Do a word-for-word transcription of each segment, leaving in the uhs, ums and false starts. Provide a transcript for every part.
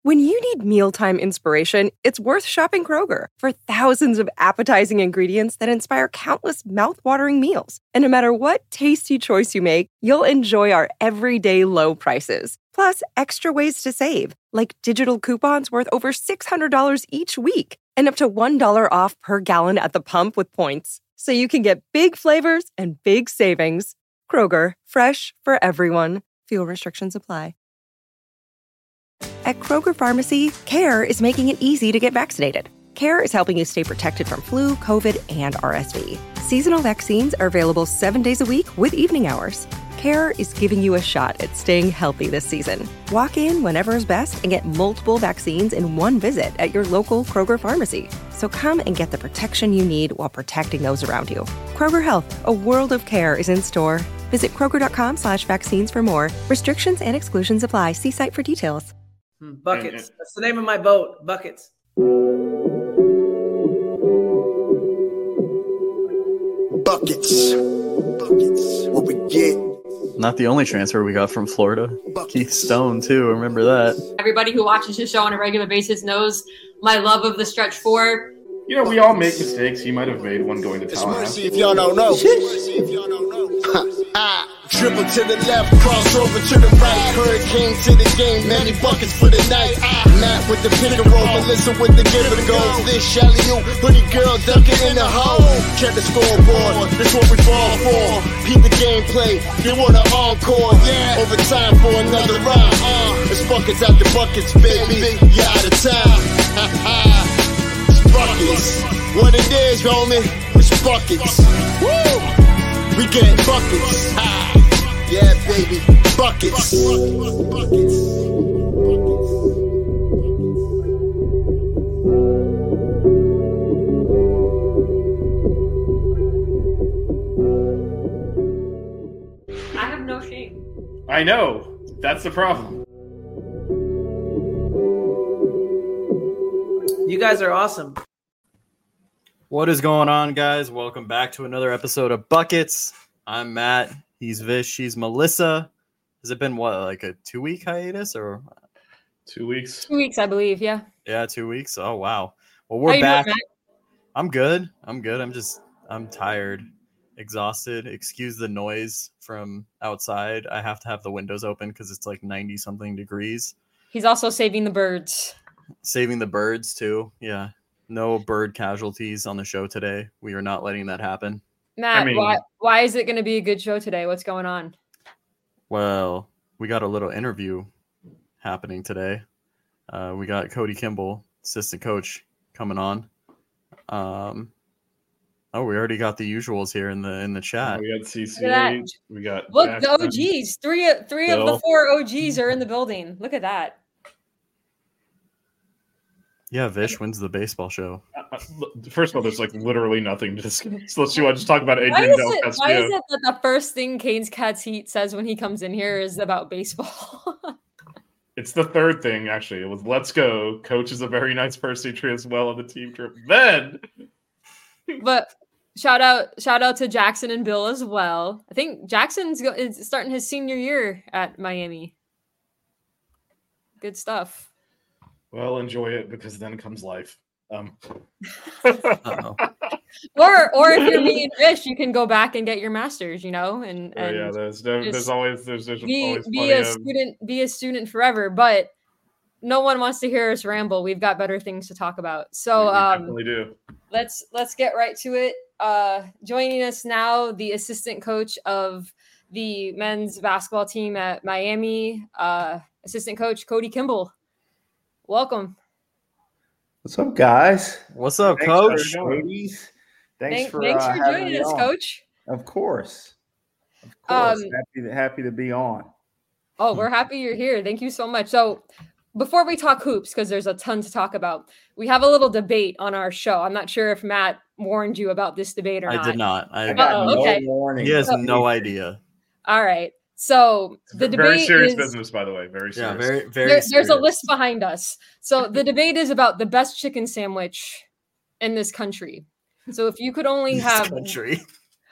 When you need mealtime inspiration, it's worth shopping Kroger for thousands of appetizing ingredients that inspire countless mouthwatering meals. And no matter what tasty choice you make, you'll enjoy our everyday low prices. Plus, extra ways to save, like digital coupons worth over six hundred dollars each week and up to one dollar off per gallon at the pump with points. So you can get big flavors and big savings. Kroger, fresh for everyone. Fuel restrictions apply. At Kroger Pharmacy, CARE is making it easy to get vaccinated. CARE is helping you stay protected from flu, COVID, and R S V. Seasonal vaccines are available seven days a week with evening hours. CARE is giving you a shot at staying healthy this season. Walk in whenever is best and get multiple vaccines in one visit at your local Kroger Pharmacy. So come and get the protection you need while protecting those around you. Kroger Health, a world of care is in store. Visit Kroger.com slash vaccines for more. Restrictions and exclusions apply. See site for details. Buckets. That's the name of my boat. Buckets. Buckets. Buckets. What we get. Not the only transfer we got from Florida. Buckets. Keith Stone, too. Remember that. Everybody who watches this show on a regular basis knows my love of the stretch four. You know, we all make mistakes. He might have made one going to Tallahassee. Mercy if y'all don't know. Mercy if y'all don't know. ah, dribble to the left, crossover to the right. Hurricane to the game, many buckets for the night. Ah, Matt with the pick and roll, Melissa with the give and goes. This Shelly you, hoodie girl dunking in the hole. Check the scoreboard, this what we fall for. Peep the gameplay, they want an encore. Yeah, overtime for another round. Uh, it's buckets out the buckets, baby. You out of time. Ha ha. Buckets, what it is, homie, it's buckets. Woo! We get buckets. Ah, yeah, baby, buckets. Buckets. I have no shame. I know. That's the problem. You guys are awesome. What is going on, guys? Welcome back to another episode of Buckets. I'm Matt. He's Vish. She's Melissa. Has it been, what, like a two-week hiatus? or Two weeks. Two weeks, I believe, yeah. Yeah, two weeks. Oh, wow. Well, we're How you back. doing, Matt? I'm good. I'm good. I'm just, I'm tired, exhausted. Excuse the noise from outside. I have to have the windows open because it's like ninety-something degrees. He's also saving the birds. Saving the birds, too. Yeah. No bird casualties on the show today. We are not letting that happen. Matt, I mean, why, why is it going to be a good show today? What's going on? Well, we got a little interview happening today. Uh, we got Cody Kimball, assistant coach, coming on. Um, oh, we already got the usuals here in the in the chat. We got C C H. We got Look, Jackson, the O Gs. Three, three of Bill. the four O Gs are in the building. Look at that. Yeah, Vish wins the baseball show. Uh, First of all, there's like literally nothing to discuss. Let's you want to just talk about Why Adrian is, Del it, why Castillo. is it that the first thing Canes Cats Heat says when he comes in here is about baseball? It's the third thing, actually. It was let's go. Coach is a very nice person. He treats well on the team trip. Then, But shout out, shout out to Jackson and Bill as well. I think Jackson's go- is starting his senior year at Miami. Good stuff. well, enjoy it because then comes life. Um. Uh-oh. Or, or if you're me and Vish, you can go back and get your master's. You know, and, Oh, and yeah, there's no, there's just always there's, there's be always be plenty a of student, be a student forever. But no one wants to hear us ramble. We've got better things to talk about. So, we um, definitely do. let's let's get right to it. Uh, joining us now, the assistant coach of the men's basketball team at Miami, uh, assistant coach Cody Kimball. Welcome. What's up, guys? What's up, Thanks Coach? for- ladies. Thanks Thank- for, thanks uh, for having joining me us, on. Coach. Of course. Of course. Um, happy, to, happy to be on. Oh, we're happy you're here. Thank you so much. So, before we talk hoops, because there's a ton to talk about, we have a little debate on our show. I'm not sure if Matt warned you about this debate or I not. did not. I I, got Uh-oh, no okay. warning. he has no idea. All right. So the debate Very serious is, business, by the way. Very serious. Yeah, very, very. there- there's a serious. list behind us. So the debate is about the best chicken sandwich in this country. So if you could only This have country.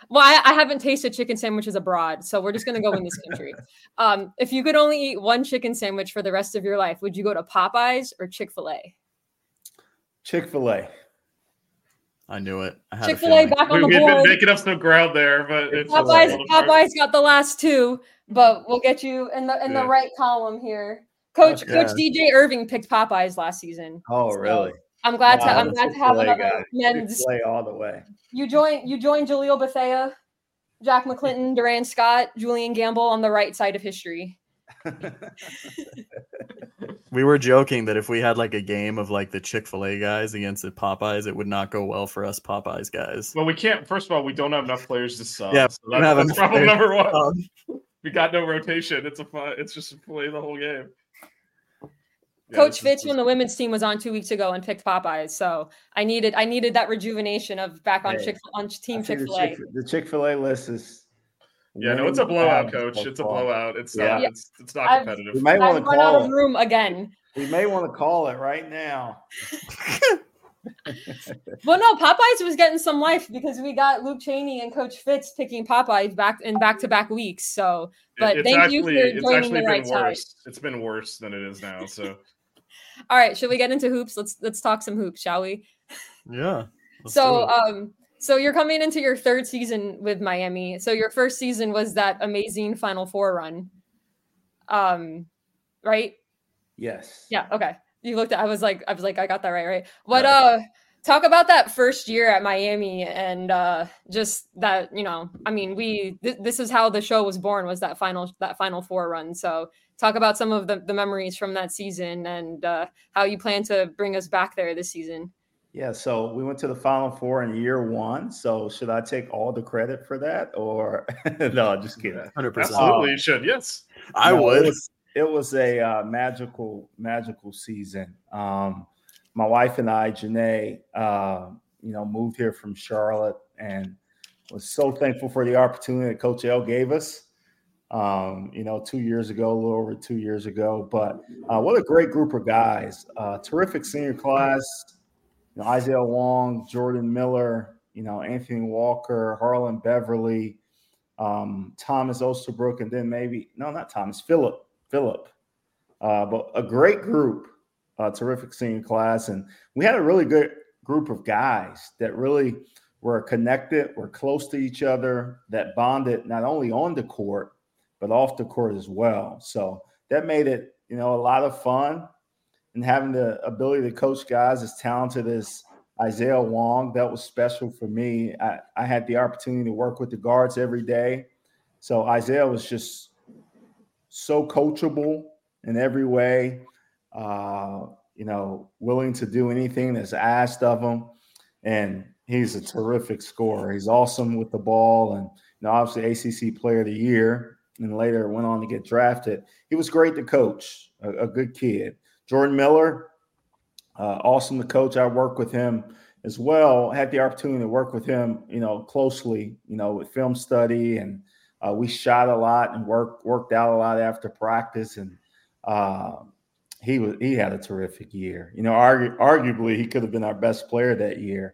Well, I, I haven't tasted chicken sandwiches abroad, so we're just gonna go in this country. Um, if you could only eat one chicken sandwich for the rest of your life, would you go to Popeyes or Chick-fil-A? Chick-fil-A. I knew it. I had Chick-fil-A a back We, on the we've been board. making up some ground there, but it's Popeyes, just- Popeyes got the last two, but we'll get you in the in the Yeah. right column here. Coach Okay. Coach D J Irving picked Popeyes last season. Oh, So really? I'm glad to Wow, I'm the glad to have Chick-fil-A another guy. men's. Chick-fil-A all the way. You join you join Jaleel Bethea, Jack McClinton, Durant Scott, Julian Gamble on the right side of history. We were joking that if we had like a game of like the Chick-fil-A guys against the Popeyes, it would not go well for us Popeyes guys. Well, we can't. First of all, we don't have enough players to sub. Yeah, so we don't that, have that's enough problem players number one. Um, We got no rotation. It's a fun. It's just play the whole game. Yeah, Coach this is- Fitz, when the women's team was on two weeks ago and picked Popeyes, so I needed I needed that rejuvenation of back on Hey, Chick on I Team think Chick-fil-A. The, Chick- the Chick-fil-A list is. Yeah, no, it's a winning blowout, out coach. so It's a far. blowout. It's Yeah. not. It's it's not I've- competitive. We may want I've to run out call of it. room again. We may want to call it right now. Well, no, Popeyes was getting some life because we got Luke Cheney and Coach Fitz picking Popeyes back in back-to-back weeks. So, but It- it's thank actually, you for it's joining actually the right been side. worse. It's been worse than it is now. So All right, should we get into hoops? Let's let's talk some hoops, shall we? yeah. let's So, do it. um, so you're coming into your third season with Miami. So your first season was that amazing Final Four run, um, right? Yes. Yeah. Okay. You looked at. I was like, I was like, I got that right, right? What? Right. Uh, talk about that first year at Miami and uh, just that. You know, I mean, we. Th- this is how the show was born. Was that final that Final Four run? So talk about some of the, the memories from that season and uh, how you plan to bring us back there this season. Yeah, so we went to the Final Four in year one. So should I take all the credit for that, or no? Just kidding. one hundred percent. absolutely, you should. Yes. I No, would. It was, it was a uh, magical, magical season. Um, my wife and I, Janae, uh, you know, moved here from Charlotte, and was so thankful for the opportunity that Coach L gave us. Um, you know, two years ago, a little over two years ago. But uh, what a great group of guys! Uh, terrific senior class. You know, Isaiah Wong, Jordan Miller, you know, Anthony Walker, Harlan Beverly, um, Thomas Osterbrook, and then maybe no, not Thomas, Philip, Philip. Uh, but a great group, uh, terrific senior class, and we had a really good group of guys that really were connected, were close to each other, that bonded not only on the court but off the court as well. So that made it, you know, a lot of fun. And having the ability to coach guys as talented as Isaiah Wong, that was special for me. I, I had the opportunity to work with the guards every day. So Isaiah was just so coachable in every way, uh, you know, willing to do anything that's asked of him. And he's a terrific scorer. He's awesome with the ball, and you know, obviously A C C Player of the Year, and later went on to get drafted. He was great to coach, a, a good kid. Jordan Miller, uh, awesome to coach. I worked with him as well. Had the opportunity to work with him, you know, closely, you know, with film study, and uh, we shot a lot and worked worked out a lot after practice. And uh, he was he had a terrific year. You know, argu- arguably he could have been our best player that year.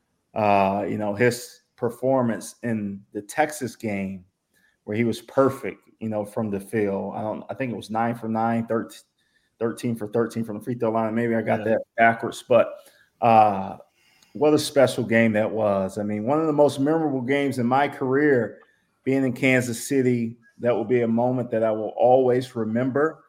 Uh, you know, his performance in the Texas game, where he was perfect, you know, from the field. I don't. I think it was nine for nine, thirteen. thirteen for thirteen from the free throw line. Maybe I got Yeah. that backwards, but uh, what a special game that was. I mean, one of the most memorable games in my career, being in Kansas City. That will be a moment that I will always remember.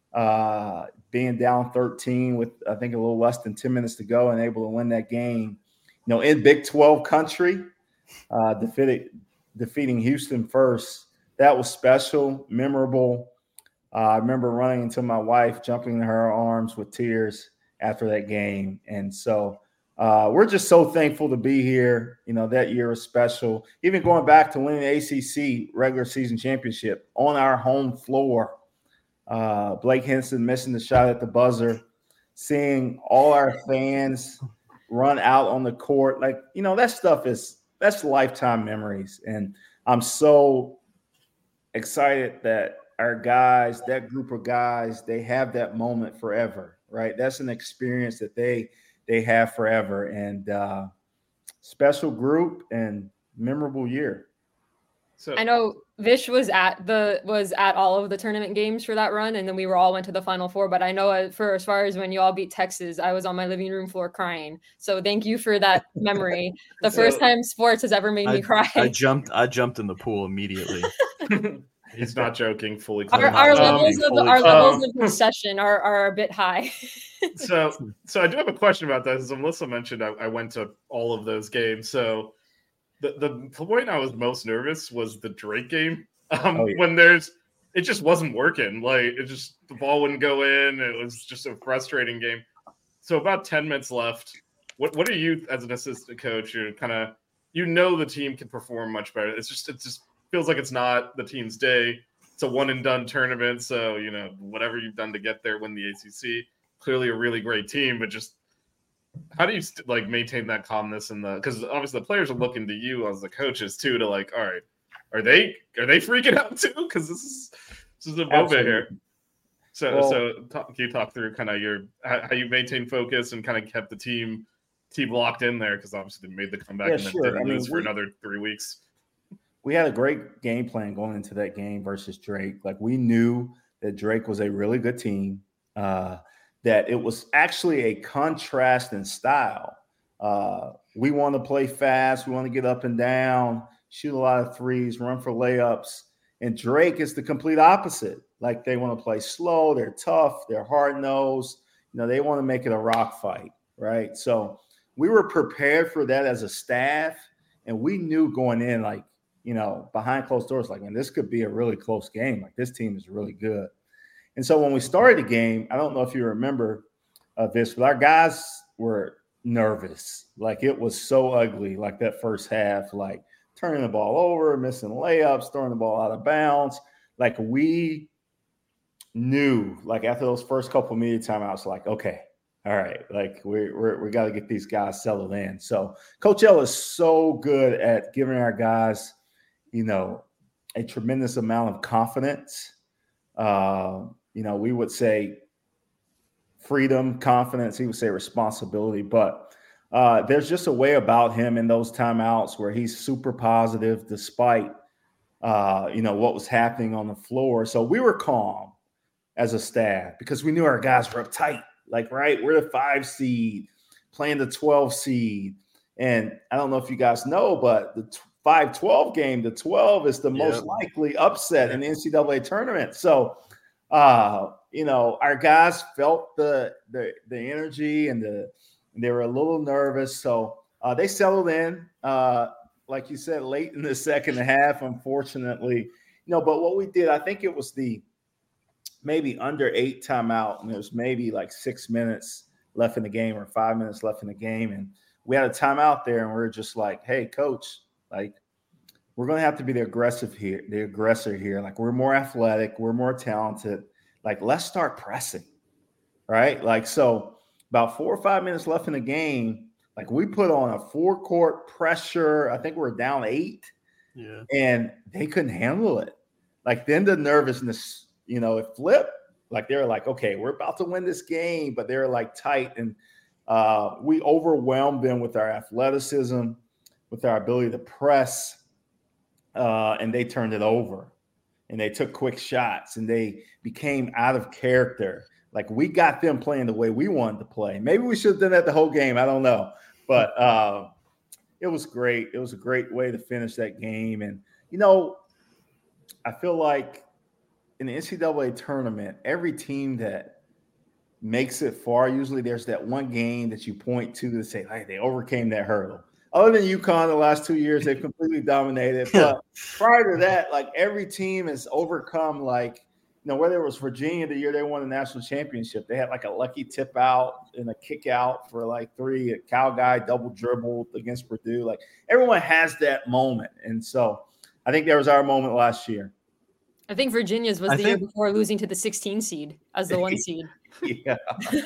Uh, being down thirteen with, I think, a little less than ten minutes to go and able to win that game, you know, in Big twelve country, uh, defeating, defeating Houston first. That was special, memorable. Uh, I remember running into my wife, jumping in her arms with tears after that game. And so uh, we're just so thankful to be here. You know, that year was special. Even going back to winning the A C C regular season championship on our home floor. Uh, Blake Henson missing the shot at the buzzer, seeing all our fans run out on the court. Like, you know, that stuff is, that's lifetime memories. And I'm so excited that our guys, that group of guys, they have that moment forever, right? That's an experience that they they have forever, and uh, special group and memorable year. So I know Vish was at the was at all of the tournament games for that run, and then we were all went to the Final Four. But I know for as far as when you all beat Texas, I was on my living room floor crying. So thank you for that memory. The So- first time sports has ever made I, me cry. I jumped. I jumped in the pool immediately. He's not joking. Fully. our clothed. our Um, levels of fully our clothed. levels of obsession are, are a bit high. so so I do have a question about that. As Melissa mentioned, I, I went to all of those games. So the the point I was most nervous was the Drake game. Um, Oh, yeah. When there's it just wasn't working. Like it just the ball wouldn't go in. It was just a frustrating game. So about ten minutes left. What what are you as an assistant coach? You're kind of you know the team can perform much better. It's just it just feels like it's not the team's day. It's a one and done tournament. So you know whatever you've done to get there, win the A C C. Clearly a really great team, but just how do you st- like maintain that calmness in the because obviously the players are looking to you as the coaches too to like, all right, are they are they freaking out too? Because this is this is a moment here. So Well- so talk, can you talk through kind of your how, how you maintain focus and kind of kept the team team locked in there because obviously they made the comeback Yeah, and then sure. didn't I mean, lose for we- another three weeks. We had a great game plan going into that game versus Drake. Like we knew that Drake was a really good team. Uh, that it was actually a contrast in style. Uh, we want to play fast. We want to get up and down, shoot a lot of threes, run for layups. And Drake is the complete opposite. Like they want to play slow. They're tough. They're hard-nosed. You know, they want to make it a rock fight, right? So we were prepared for that as a staff. And we knew going in, like, you know, behind closed doors, like, man, this could be a really close game. Like this team is really good. And so when we started the game, I don't know if you remember uh, this, but our guys were nervous. Like it was so ugly, like that first half, like turning the ball over, missing layups, throwing the ball out of bounds. Like we knew, like after those first couple of media timeouts, like, okay, all right, like we we're, we got to get these guys settled in. So Coach L is so good at giving our guys, you know, a tremendous amount of confidence. Uh, you know, we would say freedom, confidence. He would say responsibility. But uh, there's just a way about him in those timeouts where he's super positive despite, uh, you know, what was happening on the floor. So we were calm as a staff because we knew our guys were uptight. Like, right, we're the five seed playing the twelve seed. And I don't know if you guys know, but the five twelve game, the twelve is the Yep. most likely upset in the N C double A tournament. So, uh, you know, our guys felt the the the energy and the they were a little nervous. So uh, they settled in, uh, like you said, late in the second half, unfortunately. You know, but what we did, I think it was the maybe under eight timeout, and there's maybe like six minutes left in the game or five minutes left in the game. And we had a timeout there, and we we're just like, hey, coach, like, we're going to have to be the aggressive here, the aggressor here. Like, we're more athletic. We're more talented. Like, let's start pressing, right? Like, so about four or five minutes left in the game, like, we put on a four-court pressure. I think we we're down eight. Yeah. And they couldn't handle it. Like, then the nervousness, you know, it flipped. Like, they were like, okay, we're about to win this game, but they're, like, tight. And uh, we overwhelmed them with our athleticism, with our ability to press. Uh, and they turned it over, and they took quick shots, and they became out of character. Like, we got them playing the way we wanted to play. Maybe we should have done that the whole game. I don't know, but uh, it was great. It was a great way to finish that game. And, you know, I feel like in the N C double A tournament, every team that makes it far, usually there's that one game that you point to to say, hey, they overcame that hurdle. Other than UConn, the last two years, they've completely dominated. But prior to that, like, every team has overcome, like, you know, whether it was Virginia the year they won the national championship, they had like a lucky tip out and a kick out for like three, a Cal guy double dribbled against Purdue. Like, everyone has that moment. And so I think that was our moment last year. I think Virginia's was I the think- year before losing to the sixteen seed as the one seed. Yeah.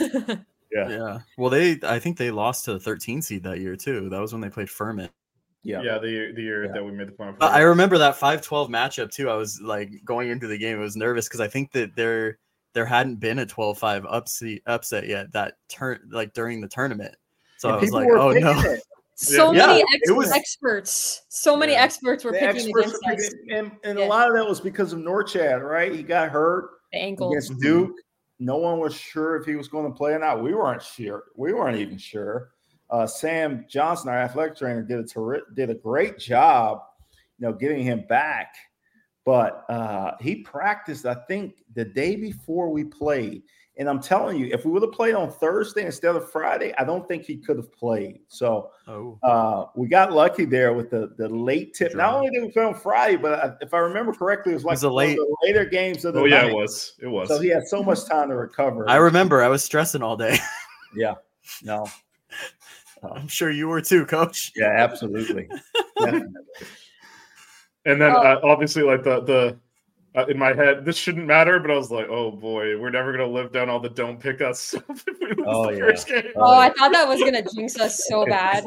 Yeah. Yeah. Well, they I think they lost to the thirteen seed that year too. That was when they played Furman. Yeah. Yeah, the year the year Yeah. that we made the final. But I remember that five twelve matchup too. I was like going into the game, I was nervous because I think that there there hadn't been a twelve five upset upset yet that turn like during the tournament. So And I was people like, were oh picking no. it. So Yeah, many yeah, ex- it was- experts, so many Yeah. experts were The picking experts against were us. picking- and, and Yeah. a lot of that was because of Norchad, right? He got hurt The ankle. against Mhm. Duke. No one was sure if he was going to play or not. We weren't sure. We weren't even sure. Uh, Sam Johnson, our athletic trainer, did a terri- did a great job, you know, getting him back. But uh, he practiced, I think, the day before we played. And I'm telling you, if we would have played on Thursday instead of Friday, I don't think he could have played. So Oh, uh, we got lucky there with the, the late tip. Not Draw. only did we play on Friday, but I, if I remember correctly, it was like was a one of late- the later games of the Oh yeah, night. it was. It was. So he had so much time to recover. I remember. I was stressing all day. Yeah. No. I'm sure you were too, Coach. Yeah, absolutely. Definitely. And then Oh. uh, obviously, like the the uh, in my head, this shouldn't matter, but I was like, oh boy, we're never gonna live down all the don't pick us stuff if we lose Oh, the yeah. first game. Oh, I thought that was gonna jinx us so bad.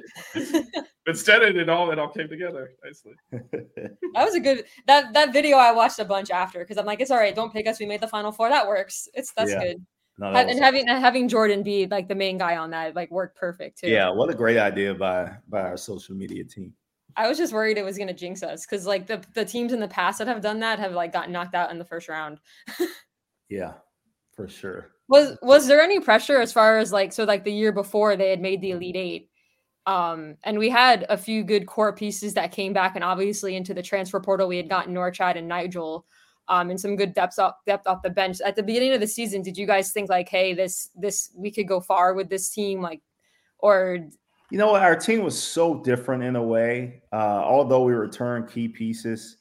Instead, it, it all it all came together nicely. That was a good that that video I watched a bunch after because I'm like, it's all right, don't pick us. We made the final four. That works. It's that's Yeah. good. No, Ha- that and was- having and having Jordan be like the main guy on that like worked perfect too. yeah, what a great idea by by our social media team. I was just worried it was gonna jinx us because like the the teams in the past that have done that have like gotten knocked out in the first round. Yeah, for sure. Was was there any pressure as far as like so like the year before they had made the Elite Eight, um, and we had a few good core pieces that came back, and obviously into the transfer portal we had gotten Norchad and Nigel, um, and some good depth off depth off the bench at the beginning of the season. Did you guys think like, hey, this this we could go far with this team, like, or You know what? Our team was so different in a way. Uh, although we returned key pieces,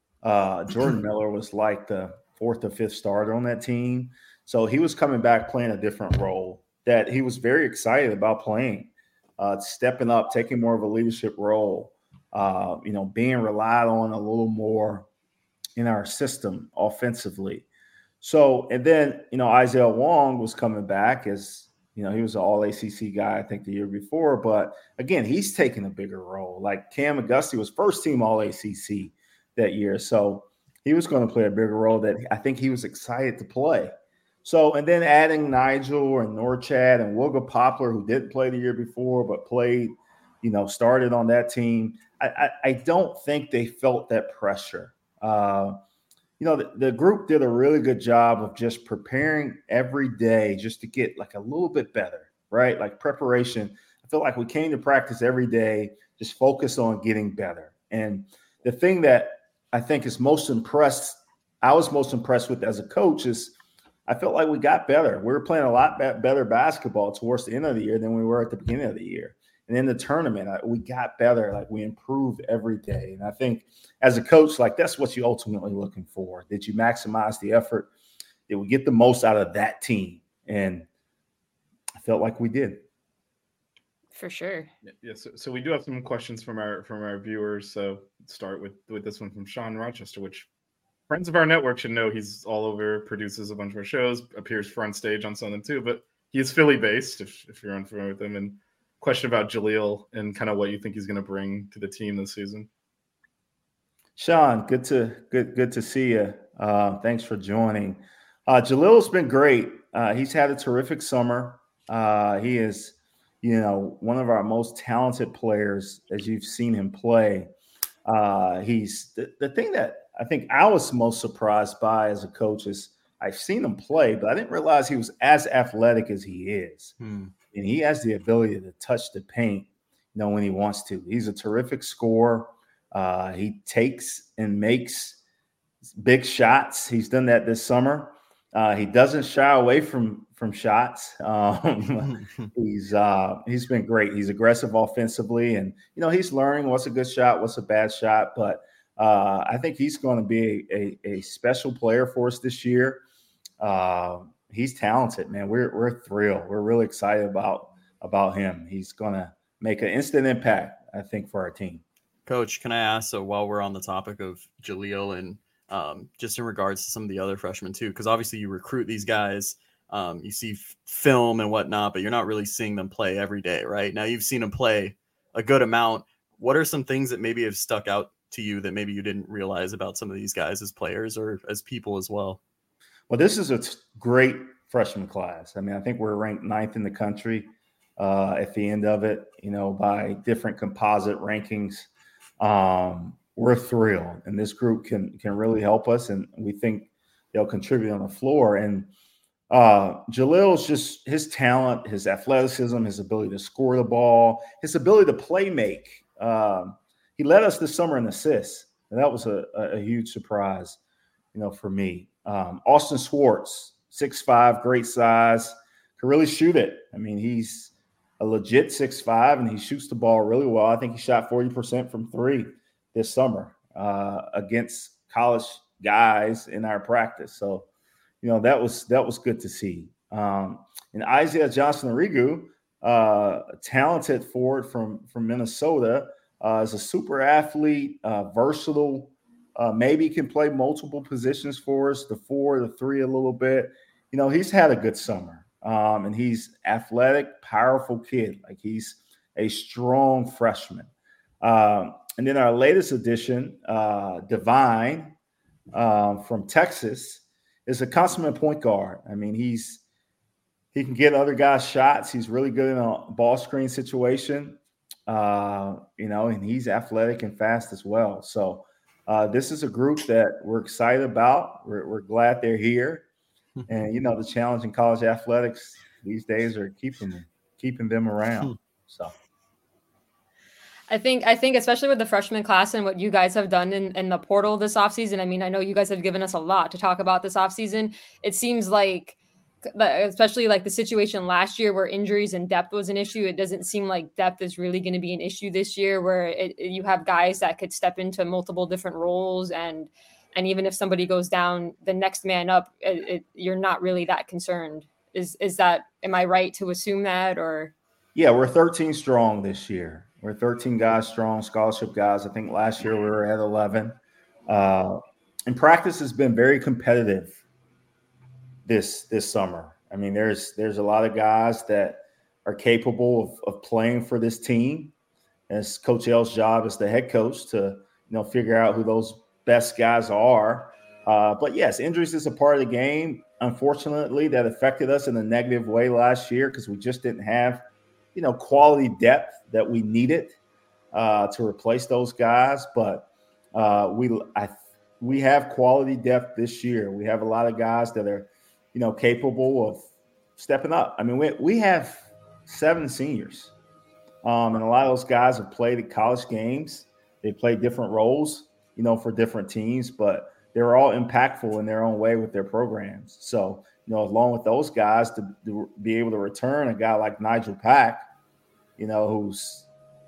uh, Jordan Miller was like the fourth or fifth starter on that team. So he was coming back playing a different role that he was very excited about playing, uh, stepping up, taking more of a leadership role, uh, you know, being relied on a little more in our system offensively. So, and then, you know, Isaiah Wong was coming back as, you know, he was an all A C C guy, I think, the year before. But again, he's taking a bigger role. Like Cam Auguste was first team all A C C that year. So he was going to play a bigger role that I think he was excited to play. So, and then adding Nigel and Norchad and Wooga Poplar, who didn't play the year before, but played, you know, started on that team. I, I, I don't think they felt that pressure. Uh, you know, the, the group did a really good job of just preparing every day just to get like a little bit better, right? Like preparation. I feel like we came to practice every day, just focus on getting better. And the thing that I think is most impressed, I was most impressed with as a coach is I felt like we got better. We were playing a lot better basketball towards the end of the year than we were at the beginning of the year. And in the tournament, we got better. Like we improved every day. And I think as a coach, like that's what you're ultimately looking for. Did you maximize the effort? Did we get the most out of that team? And I felt like we did. for sure. Yeah, so, so we do have some questions from our from our viewers. So let's start with with this one from Sean Rochester, which friends of our network should know. He's all over, produces a bunch of our shows, appears front stage on some of them too. But he is Philly based, if if you're unfamiliar with him. And question about Jaleel and kind of what you think he's going to bring to the team this season. Sean, good to good good to see you. Uh, thanks for joining. Uh, Jaleel's been great. Uh, he's had a terrific summer. Uh, he is, you know, one of our most talented players as you've seen him play. Uh, he's the, the thing that I think I was most surprised by as a coach is I've seen him play, but I didn't realize he was as athletic as he is. Hmm. And he has the ability to touch the paint, you know, when he wants to. He's a terrific scorer. Uh, he takes and makes big shots. He's done that this summer. Uh, he doesn't shy away from from shots. Um, he's uh, he's been great. He's aggressive offensively, and you know he's learning what's a good shot, what's a bad shot. But uh, I think he's going to be a, a, a special player for us this year. Uh, he's talented, man. We're we're thrilled. We're really excited about about him. He's going to make an instant impact, I think, for our team. Coach, can I ask, so while we're on the topic of Jaleel and um, just in regards to some of the other freshmen too, because obviously you recruit these guys, um, you see f- film and whatnot, but you're not really seeing them play every day, right? Now you've seen them play a good amount. What are some things that maybe have stuck out to you that maybe you didn't realize about some of these guys as players or as people as well? Well, this is a great freshman class. I mean, I think we're ranked ninth in the country. uh, at the end of it, you know, by different composite rankings. Um, we're thrilled, and this group can can really help us, and we think they'll contribute on the floor. And uh, Jalil's just his talent, his athleticism, his ability to score the ball, his ability to play make. Um, he led us this summer in assists, and that was a, a, a huge surprise, you know, for me. Um, Austin Swartz, six five, great size, can really shoot it. I mean, he's a legit six five, and he shoots the ball really well. I think he shot forty percent from three this summer uh, against college guys in our practice. So, you know, that was that was good to see. Um, and Isaiah Johnson-Arigu, uh, a talented forward from, from Minnesota, uh, is a super athlete, uh, versatile, uh, maybe can play multiple positions for us, the four, the three a little bit. You know, he's had a good summer. Um, and he's athletic, powerful kid. Like, he's a strong freshman. Um, and then our latest addition, uh, Divine um, from Texas, is a consummate point guard. I mean, he's he can get other guys shots. He's really good in a ball screen situation, uh, you know, and he's athletic and fast as well. So uh, this is a group that we're excited about. We're, we're glad they're here. And, you know, the challenge in college athletics these days are keeping them, keeping them around. So I think, I think especially with the freshman class and what you guys have done in, in the portal this offseason, I mean, I know you guys have given us a lot to talk about this offseason. It seems like, especially like the situation last year where injuries and depth was an issue, it doesn't seem like depth is really going to be an issue this year, where it, you have guys that could step into multiple different roles, and And even if somebody goes down, the next man up, it, it, you're not really that concerned. Is is that, am I right to assume that? Or yeah, we're thirteen strong this year. We're thirteen guys strong, scholarship guys. I think last year we were at eleven. Uh, and practice has been very competitive this this summer. I mean, there's there's a lot of guys that are capable of, of playing for this team. And it's Coach L's job as the head coach to, you know, figure out who those best guys are. Uh, but yes, injuries is a part of the game. Unfortunately, that affected us in a negative way last year because we just didn't have, you know, quality depth that we needed uh, to replace those guys. But uh, we I, we have quality depth this year. We have a lot of guys that are, you know, capable of stepping up. I mean, we we have seven seniors, um, and a lot of those guys have played at college games. They play different roles, you know, for different teams, but they're all impactful in their own way with their programs. So, you know, along with those guys, to, to be able to return a guy like Nigel Pack, you know, who's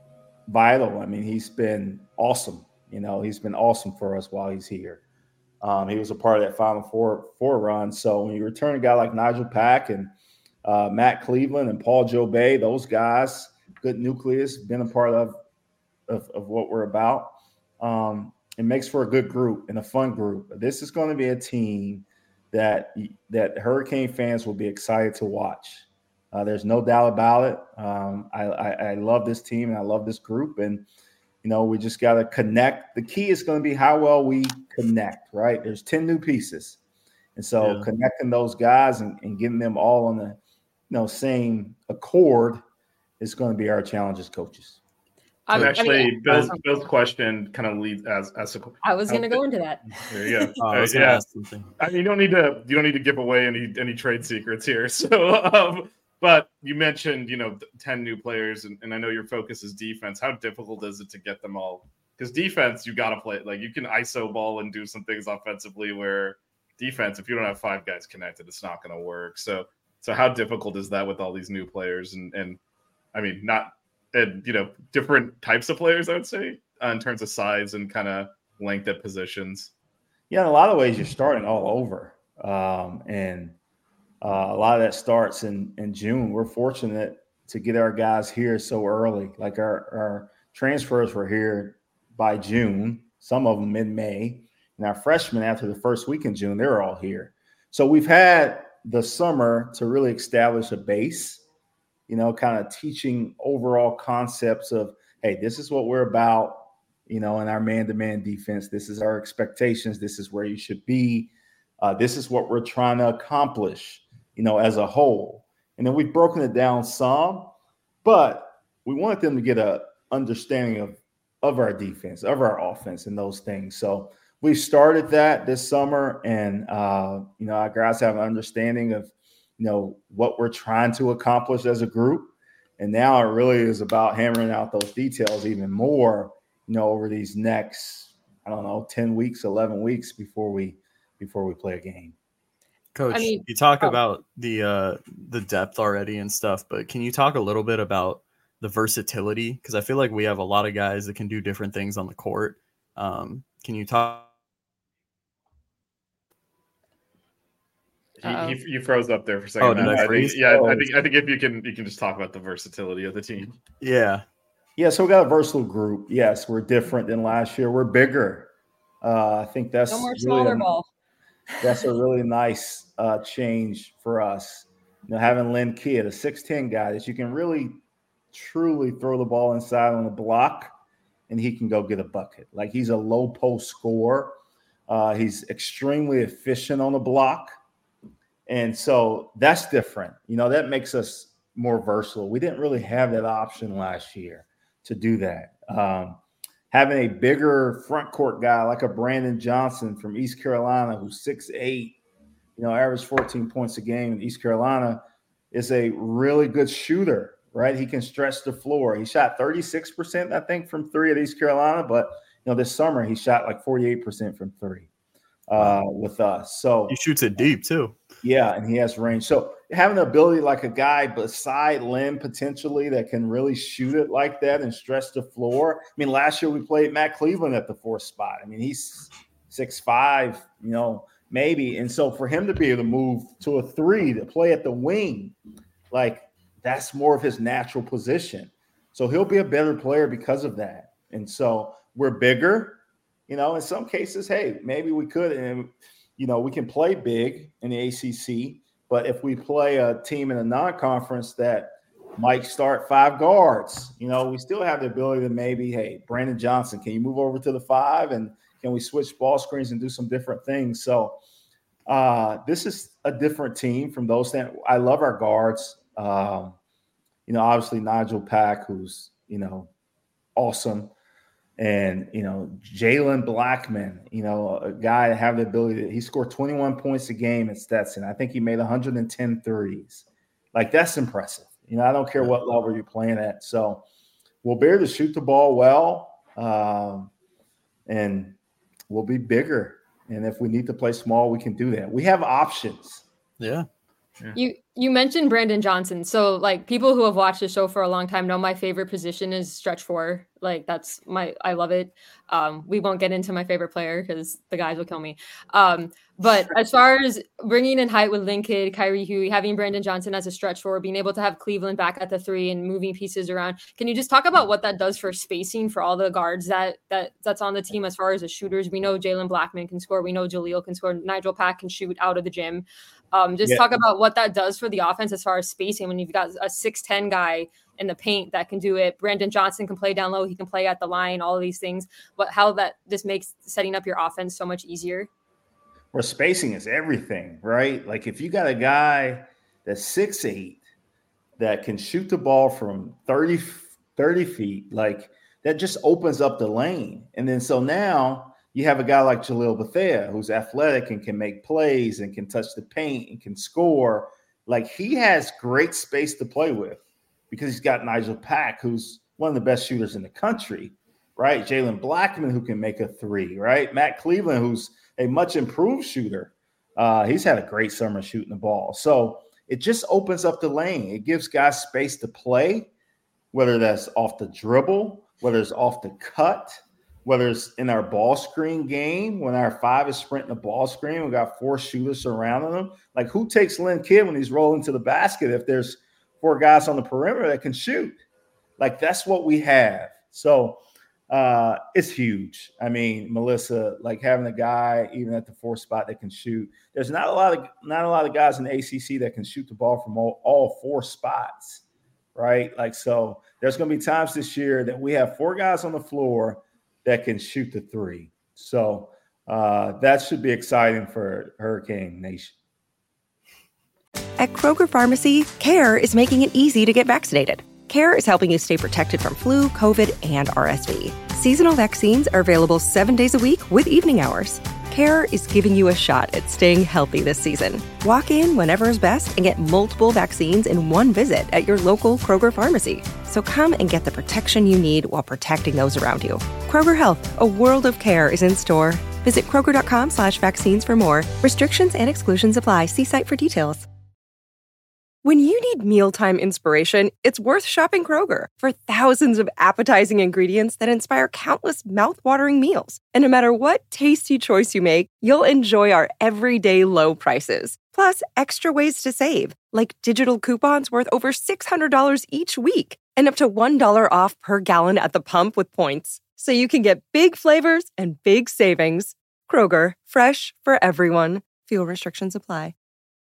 vital. I mean, he's been awesome. You know, he's been awesome for us while he's here. Um, he was a part of that Final Four, four run. So when you return a guy like Nigel Pack and uh, Matt Cleveland and Paul Jobay, those guys, good nucleus, been a part of, of, of what we're about. Um, It makes for a good group and a fun group. This is going to be a team that that Hurricane fans will be excited to watch. Uh, there's no doubt about it. Um, I, I, I love this team and I love this group. And, you know, we just got to connect. The key is going to be how well we connect, right? There's ten new pieces. And so yeah. connecting those guys and, and getting them all on the, you know, same accord is going to be our challenge as coaches. Um, actually, I mean, Bill's, Bill's question kind of leads as as a. I was going to go into that. There you go. oh, I was uh, yeah. ask something. I mean, you don't need to you don't need to give away any any trade secrets here. So, um, but you mentioned you know ten new players, and, and I know your focus is defense. How difficult is it to get them all? Because defense, you got to play like you can I S O ball and do some things offensively. Where defense, if you don't have five guys connected, it's not going to work. So, so how difficult is that with all these new players? And and I mean, not. And, you know, different types of players, I would say, uh, in terms of size and kind of length at positions. Yeah, in a lot of ways, you're starting all over. Um, and uh, a lot of that starts in, in June. We're fortunate to get our guys here so early. Like our, our transfers were here by June, some of them mid-May. And our freshmen, after the first week in June, they're all here. So we've had the summer to really establish a base, you know, kind of teaching overall concepts of, hey, this is what we're about, you know, in our man-to-man defense. This is our expectations. This is where you should be. Uh, this is what we're trying to accomplish, you know, as a whole. And then we've broken it down some, but we wanted them to get a understanding of, of our defense, of our offense and those things. So we started that this summer, and, uh, you know, our guys have an understanding of, you know, what we're trying to accomplish as a group. And now it really is about hammering out those details even more, you know, over these next, I don't know, ten weeks, eleven weeks before we before we play a game. Coach, I mean, you talk oh. about the uh, the depth already and stuff, but can you talk a little bit about the versatility? Because I feel like we have a lot of guys that can do different things on the court. Um, can you talk? He, he you froze up there for a second. Oh, did I I freeze? think, yeah, I think I think if you can you can just talk about the versatility of the team. Yeah. Yeah, so we got a versatile group. Yes, we're different than last year. We're bigger. Uh, I think that's No more really smaller a, ball. That's a really nice uh, change for us. You know, having Lynn Kidd, a six ten guy that you can really, truly throw the ball inside on the block, and he can go get a bucket. Like, he's a low post scorer. Uh, he's extremely efficient on the block. And so that's different. You know, that makes us more versatile. We didn't really have that option last year to do that. Um, having a bigger front court guy like a Brandon Johnson from East Carolina, who's six eight, you know, averaged fourteen points a game in East Carolina, is a really good shooter, right? He can stretch the floor. He shot thirty-six percent, I think, from three at East Carolina, but, you know, this summer he shot like forty-eight percent from three uh, with us. So he shoots it deep too. Yeah, and he has range. So having the ability like a guy beside Lynn potentially that can really shoot it like that and stretch the floor. I mean, last year we played Matt Cleveland at the fourth spot. I mean, he's six five, you know, maybe. And so for him to be able to move to a three, to play at the wing, like, that's more of his natural position. So he'll be a better player because of that. And so we're bigger, you know, in some cases, hey, maybe we could, and you know, we can play big in the A C C, but if we play a team in a non-conference that might start five guards, you know, we still have the ability to maybe, hey, Brandon Johnson, can you move over to the five, and can we switch ball screens and do some different things? So uh, this is a different team from those things. I love our guards. Um, you know, obviously Nigel Pack, who's, you know, awesome. And, you know, Jalen Blackman, you know, a guy that have the ability to, he scored twenty-one points a game at Stetson. I think he made one hundred ten threes. Like, that's impressive. You know, I don't care what level you're playing at. So we'll be able to shoot the ball well, um, and we'll be bigger. And if we need to play small, we can do that. We have options. Yeah. Yeah. You you mentioned Brandon Johnson. So, like, people who have watched the show for a long time know my favorite position is stretch four. Like, that's my, I love it. Um, we won't get into my favorite player because the guys will kill me. Um, but as far as bringing in height with Lynn Kidd, Kyrie Huey, having Brandon Johnson as a stretch four, being able to have Cleveland back at the three and moving pieces around, can you just talk about what that does for spacing for all the guards that that that's on the team as far as the shooters? We know Jalen Blackman can score. We know Jaleel can score. Nigel Pack can shoot out of the gym. Um, just yeah. talk about what that does for the offense as far as spacing when you've got a six ten guy in the paint that can do it. Brandon Johnson can play down low. He can play at the line, all of these things. But how that just makes setting up your offense so much easier. Where spacing is everything, right? Like, if you got a guy that's six eight that can shoot the ball from thirty, thirty feet, like, that just opens up the lane. And then so now you have a guy like Jaleel Bethea, who's athletic and can make plays and can touch the paint and can score. Like, he has great space to play with because he's got Nigel Pack, who's one of the best shooters in the country, right? Jalen Blackman, who can make a three, right? Matt Cleveland, who's a much improved shooter. Uh, he's had a great summer shooting the ball. So it just opens up the lane. It gives guys space to play, whether that's off the dribble, whether it's off the cut, whether it's in our ball screen game, when our five is sprinting the ball screen, we got four shooters surrounding them. Like, who takes Lynn Kidd when he's rolling to the basket if there's four guys on the perimeter that can shoot? Like, that's what we have. So uh, it's huge. I mean, Melissa, like, having a guy even at the fourth spot that can shoot. There's not a lot of not a lot of guys in the A C C that can shoot the ball from all, all four spots, right? Like, so there's going to be times this year that we have four guys on the floor that can shoot the three. So uh, that should be exciting for Hurricane Nation. At Kroger Pharmacy, CARE is making it easy to get vaccinated. CARE is helping you stay protected from flu, COVID, and R S V. Seasonal vaccines are available seven days a week with evening hours. CARE is giving you a shot at staying healthy this season. Walk in whenever is best and get multiple vaccines in one visit at your local Kroger pharmacy. So come and get the protection you need while protecting those around you. Kroger Health, a world of care is in store. Visit Kroger.com slash vaccines for more. Restrictions and exclusions apply. See site for details. When you need mealtime inspiration, it's worth shopping Kroger for thousands of appetizing ingredients that inspire countless mouth-watering meals. And no matter what tasty choice you make, you'll enjoy our everyday low prices. Plus, extra ways to save, like digital coupons worth over six hundred dollars each week and up to one dollar off per gallon at the pump with points. So you can get big flavors and big savings. Kroger, fresh for everyone. Fuel restrictions apply.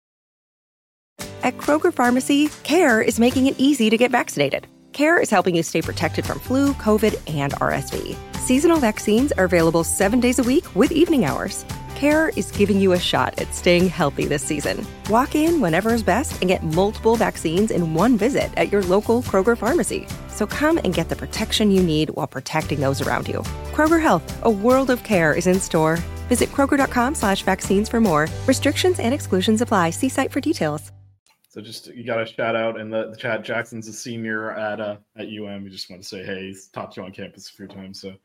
At Kroger Pharmacy, CARE is making it easy to get vaccinated. CARE is helping you stay protected from flu, COVID, and R S V. Seasonal vaccines are available seven days a week with evening hours. CARE is giving you a shot at staying healthy this season. Walk in whenever is best and get multiple vaccines in one visit at your local Kroger pharmacy. So come and get the protection you need while protecting those around you. Kroger Health, a world of care is in store. Visit Kroger.com slash vaccines for more. Restrictions and exclusions apply. See site for details. So just you got a shout out in the, the chat. Jackson's a senior at uh, at U M. We just want to say, hey, he's talked to you on campus a few times. So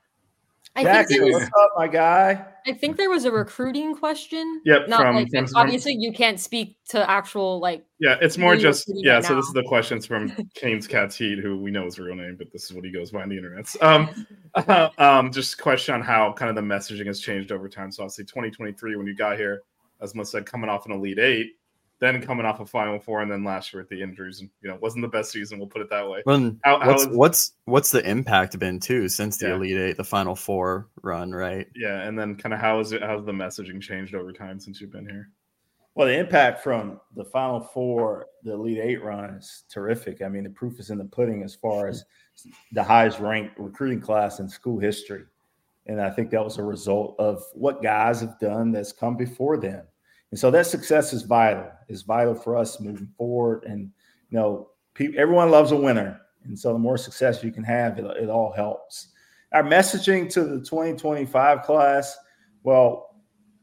I Jackson, think what's up, my guy? I think there was a recruiting question. Yep. Not from, like from, obviously you can't speak to actual like. Yeah, it's more just yeah. Right so now. this is the questions from Kane's Cat's Heat, who we know his real name, but this is what he goes by on the internet. Um, uh, um, just question on how kind of the messaging has changed over time. So obviously, twenty twenty-three when you got here, as Mo said, coming off an Elite Eight. Then coming off a Final Four, and then last year with the injuries, and you know, wasn't the best season. We'll put it that way. Well, how, what's, how is, what's what's the impact been too since the Yeah. Elite Eight, the Final Four run, right? Yeah, and then kind of how is it? How's the messaging changed over time since you've been here? Well, the impact from the Final Four, the Elite Eight run is terrific. I mean, the proof is in the pudding as far as the highest ranked recruiting class in school history. And I think that was a result of what guys have done that's come before them. And so that success is vital. It's vital for us moving forward. And, you know, pe- everyone loves a winner. And so the more success you can have, it, it all helps. Our messaging to the twenty twenty-five class, well,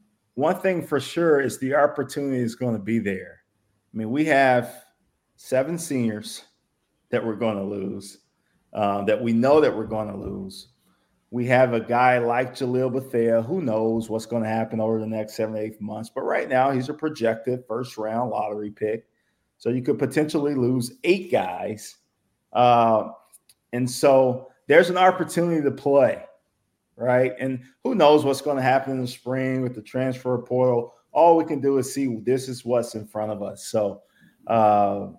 one thing for sure is the opportunity is going to be there. I mean, we have seven seniors that we're going to lose, uh, that we know that we're going to lose. We have a guy like Jalil Bethea. Who knows what's going to happen over the next seven, eight months. But right now, he's a projected first-round lottery pick. So you could potentially lose eight guys. Uh, and so there's an opportunity to play, right? And who knows what's going to happen in the spring with the transfer portal. All we can do is see this is what's in front of us. So uh,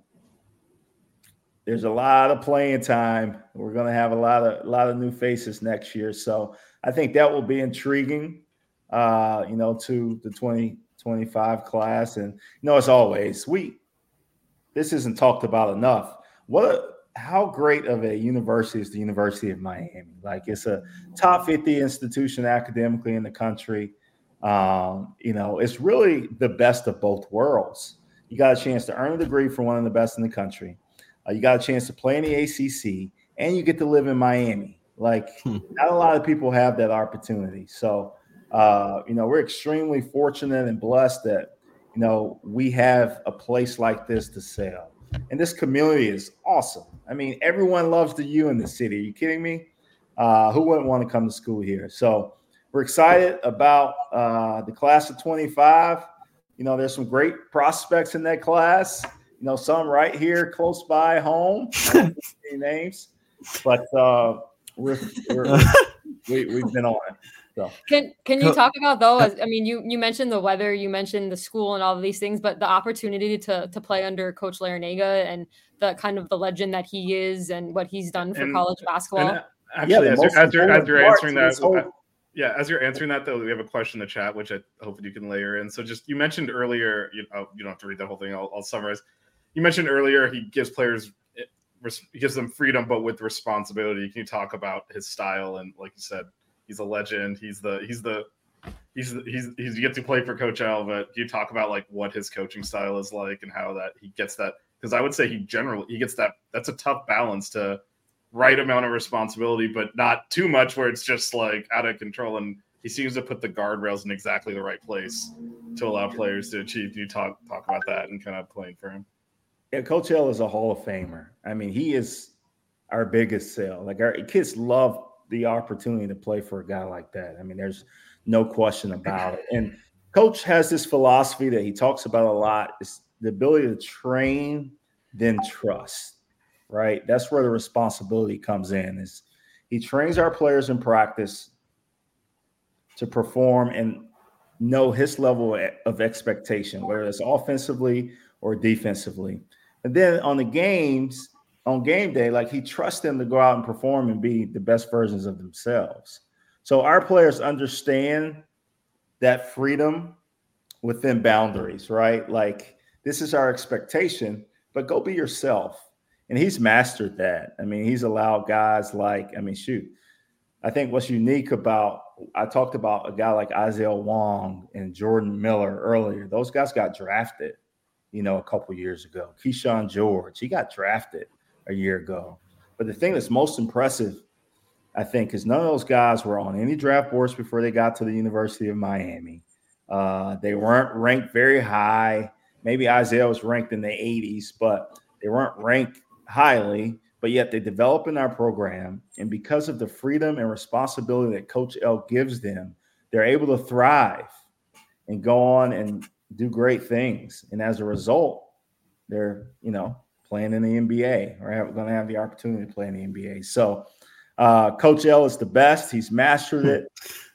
there's a lot of playing time. We're going to have a lot of a lot of new faces next year. So I think that will be intriguing, uh, you know, to the twenty twenty-five class. And, you know, as always, we this isn't talked about enough. What how great of a university is the University of Miami? Like, it's a top fifty institution academically in the country. Um, you know, it's really the best of both worlds. You got a chance to earn a degree from one of the best in the country. Uh, you got a chance to play in the A C C, and you get to live in Miami. Like, hmm. not a lot of people have that opportunity. So, uh, you know, we're extremely fortunate and blessed that, you know, we have a place like this to sell. And this community is awesome. I mean, everyone loves the U in the city. Are you kidding me? Uh, who wouldn't want to come to school here? So we're excited about uh, the class of twenty-five. You know, there's some great prospects in that class. You know, some right here close by home. Names, but uh, we're, we're we, we've been on it. So. Can can you talk about though? As, I mean, you you mentioned the weather, you mentioned the school and all of these things, but the opportunity to to play under Coach Larrañaga and the kind of the legend that he is and what he's done for and, college basketball. And actually, yeah, as, you're, as, you're, as you're answering that, whole... yeah, as you're answering that though, we have a question in the chat, which I hope you can layer in. So just you mentioned earlier, you know, you don't have to read the whole thing. I'll, I'll summarize. You mentioned earlier he gives players. He gives them freedom, but with responsibility. Can you talk about his style? And like you said, he's a legend. He's the he's the he's the, he's he's you get to play for Coach Al. But can you talk about like what his coaching style is like and how that he gets that Because I would say he generally he gets that. That's a tough balance to right amount of responsibility, but not too much where it's just like out of control. And he seems to put the guardrails in exactly the right place to allow players to achieve. You talk talk about that and kind of playing for him. Yeah, Coach L is a Hall of Famer. I mean, he is our biggest sale. Like our kids love the opportunity to play for a guy like that. I mean, there's no question about it. And Coach has this philosophy that he talks about a lot. It's the ability to train, then trust, right? That's where the responsibility comes in. Is he trains our players in practice to perform and know his level of expectation, whether it's offensively or defensively. And then on the games, on game day, like he trusts them to go out and perform and be the best versions of themselves. So our players understand that freedom within boundaries, right? Like this is our expectation, but go be yourself. And he's mastered that. I mean, he's allowed guys like, I mean, shoot, I think what's unique about, I talked about a guy like Isaiah Wong and Jordan Miller earlier. Those guys got drafted, you know, a couple years ago. Keyshawn George, he got drafted a year ago. But the thing that's most impressive, I think, is none of those guys were on any draft boards before they got to the University of Miami. Uh, they weren't ranked very high. Maybe Isaiah was ranked in the eighties, but they weren't ranked highly. But yet they develop in our program. And because of the freedom and responsibility that Coach L gives them, they're able to thrive and go on and do great things. And as a result, they're, you know, playing in the N B A or going to have the opportunity to play in the N B A. So uh, Coach L is the best. He's mastered it.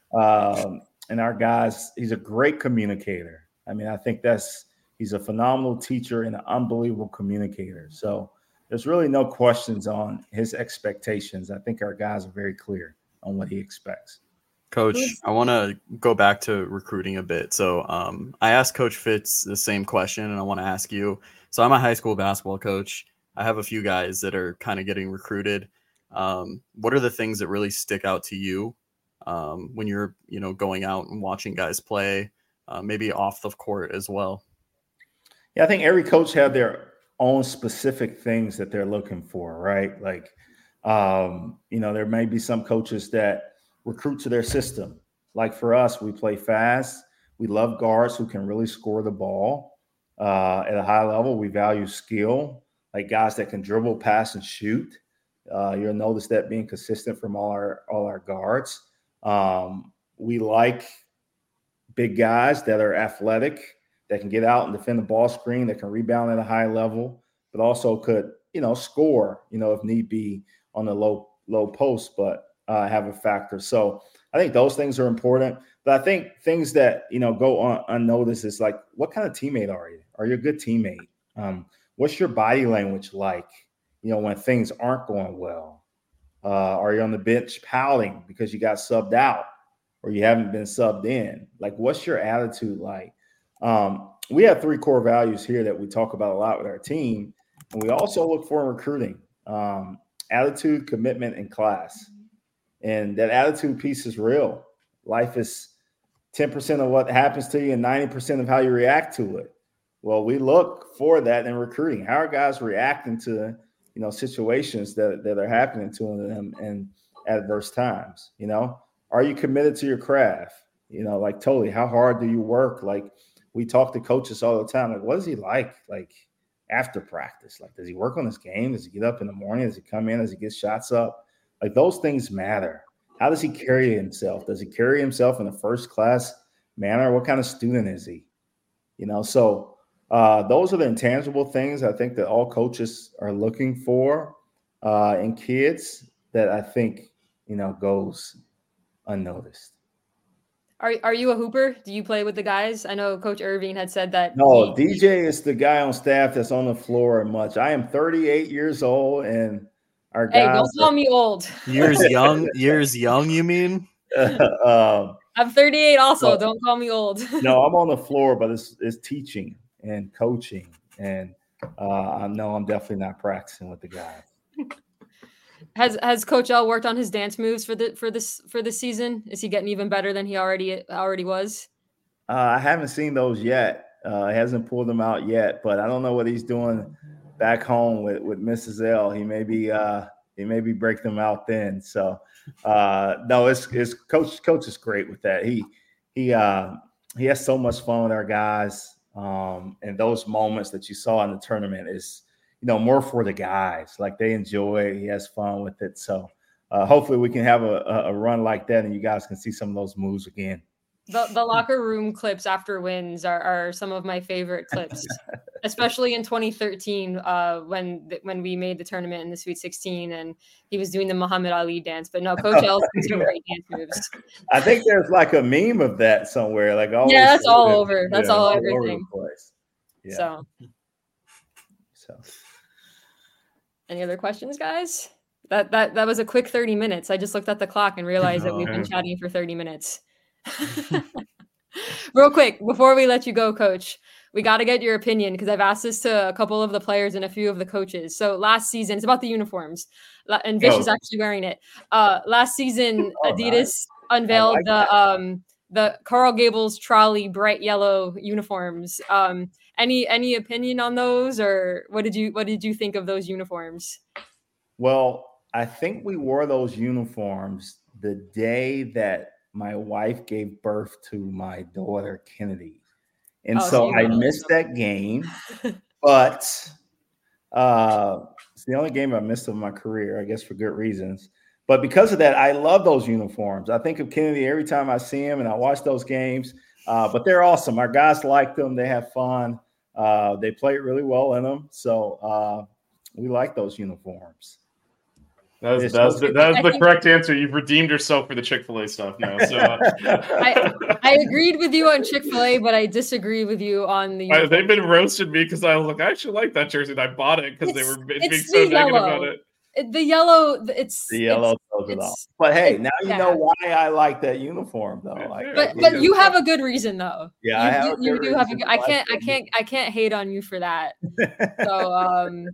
Um, and our guys, he's a great communicator. I mean, I think that's he's a phenomenal teacher and an unbelievable communicator. So there's really no questions on his expectations. I think our guys are very clear on what he expects. Coach, I want to go back to recruiting a bit. So um, I asked Coach Fitz the same question, and I want to ask you. So I'm a high school basketball coach. I have a few guys that are kind of getting recruited. Um, what are the things that really stick out to you um, when you're, you know, going out and watching guys play, uh, maybe off the court as well? Yeah, I think every coach have their own specific things that they're looking for, right? Like, um, you know, there may be some coaches that recruit to their system. Like for us, we play fast. We love guards who can really score the ball uh, at a high level. We value skill, like guys that can dribble, pass, and shoot. Uh, you'll notice that being consistent from all our all our guards. Um, we like big guys that are athletic, that can get out and defend the ball screen, that can rebound at a high level, but also could, you know, score, you know, if need be on the low low post, but uh, have a factor. So I think those things are important. But I think things that, you know, go on unnoticed is like, what kind of teammate are you? Are you a good teammate? Um, what's your body language like, you know, when things aren't going well? Uh, are you on the bench pouting because you got subbed out or you haven't been subbed in? Like, what's your attitude like? Um, we have three core values here that we talk about a lot with our team. And we also look for in recruiting, um, attitude, commitment, and class. And that attitude piece is real. Life is ten percent of what happens to you and ninety percent of how you react to it. Well, we look for that in recruiting. How are guys reacting to, you know, situations that, that are happening to them in adverse times? You know, are you committed to your craft? You know, like totally, how hard do you work? Like we talk to coaches all the time. Like, what is he like? Like after practice, like, does he work on his game? Does he get up in the morning? Does he come in? Does he get shots up? Like those things matter. How does he carry himself? Does he carry himself in a first class manner? What kind of student is he? You know, so uh, those are the intangible things I think that all coaches are looking for uh, in kids that I think, you know, goes unnoticed. Are are you a hooper? Do you play with the guys? I know Coach Irving had said that. No, he, D J is the guy on staff that's on the floor much. I am thirty-eight years old, and our guys. Hey, don't call me old. Years young, years young, you mean? um, I'm thirty-eight also. Oh, don't call me old. No, I'm on the floor, but it's it's teaching and coaching. And uh, I know I'm definitely not practicing with the guys. Has has Coach L worked on his dance moves for the for this for this season? Is he getting even better than he already already was? Uh, I haven't seen those yet. Uh, he hasn't pulled them out yet, but I don't know what he's doing back home with, with Missus L, he may be uh, he may be break them out then. So uh, no, it's it's coach coach is great with that. He he uh, he has so much fun with our guys, um, and those moments that you saw in the tournament is, you know, more for the guys. Like, they enjoy it. He has fun with it. So uh, hopefully we can have a, a run like that, and you guys can see some of those moves again. The, the locker room clips after wins are, are some of my favorite clips, especially in twenty thirteen uh, when when we made the tournament in the Sweet sixteen and he was doing the Muhammad Ali dance. But no, Coach L's doing great dance moves. I think there's like a meme of that somewhere. Like, yeah, that's all it. over. That's yeah, all, all everything. Over the place. Yeah. So, so, any other questions, guys? That that that was a quick thirty minutes. I just looked at the clock and realized that we've been chatting for thirty minutes. Real quick, before we let you go, Coach, we got to get your opinion, because I've asked this to a couple of the players and a few of the coaches. So last season, it's about the uniforms, and Vish oh. is actually wearing it. Uh, last season, oh, Adidas nice. unveiled like the that. um the Coral Gables trolley bright yellow uniforms. Um, any any opinion on those, or what did you what did you think of those uniforms? Well, I think we wore those uniforms the day that my wife gave birth to my daughter, Kennedy. And oh, so I missed that game, but uh, it's the only game I missed of my career, I guess for good reasons. But because of that, I love those uniforms. I think of Kennedy every time I see him, and I watch those games. Uh, but they're awesome. Our guys like them. They have fun. Uh, they play really well in them. So uh, we like those uniforms. That was, that was the, that was the correct answer. You've redeemed yourself for the Chick-fil-A stuff now. So uh, I, I agreed with you on Chick-fil-A, but I disagree with you on the. I, they've been roasting me because I was like, I actually like that jersey, and I bought it because they were being so negative about it. The yellow, it's the yellow throws it off. But hey, now you yeah. know why I like that uniform, though. Like, but but you have a good reason, though. Yeah, you, I have you, you do have a good. I can't I can't I can't hate on you for that. So um.